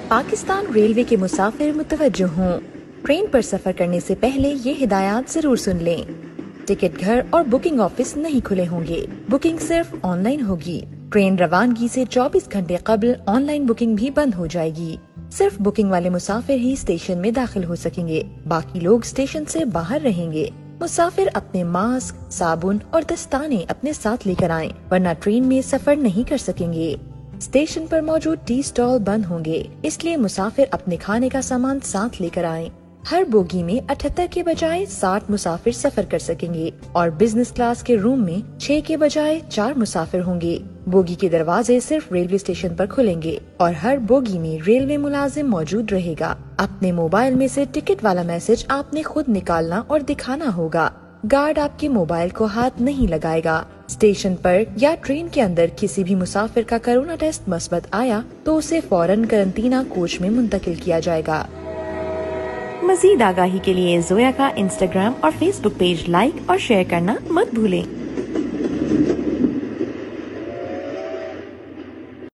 Pakistan railway کے مسافر متوجہ ہوں، ٹرین پر سفر کرنے سے پہلے یہ ہدایات ضرور سن لیں۔ ٹکٹ گھر اور بکنگ آفس نہیں کھلے ہوں گے، بکنگ صرف آن لائن ہوگی۔ ٹرین روانگی سے 24 گھنٹے قبل آن لائن بکنگ بھی بند ہو جائے گی۔ صرف بکنگ والے مسافر ہی اسٹیشن میں داخل ہو سکیں گے، باقی لوگ اسٹیشن سے باہر رہیں گے۔ مسافر اپنے ماسک، صابن اور دستانے اپنے ساتھ لے کر آئیں، ورنہ ٹرین میں سفر نہیں کر سکیں گے۔ اسٹیشن پر موجود ٹی سٹال بند ہوں گے، اس لیے مسافر اپنے کھانے کا سامان ساتھ لے کر آئیں۔ ہر بوگی میں 78 کے بجائے 60 مسافر سفر کر سکیں گے اور بزنس کلاس کے روم میں 6 کے بجائے 4 مسافر ہوں گے۔ بوگی کے دروازے صرف ریلوے اسٹیشن پر کھلیں گے اور ہر بوگی میں ریلوے ملازم موجود رہے گا۔ اپنے موبائل میں سے ٹکٹ والا میسج آپ نے خود نکالنا اور دکھانا ہوگا۔ گارڈ آپ کے موبائل کو ہاتھ نہیں لگائے گا۔ اسٹیشن پر یا ٹرین کے اندر کسی بھی مسافر کا کورونا ٹیسٹ مثبت آیا تو اسے فوراً قرنطینہ کوچ میں منتقل کیا جائے گا۔ مزید آگاہی کے لیے زویا کا انسٹاگرام اور فیس بک پیج لائک اور شیئر کرنا مت بھولیں۔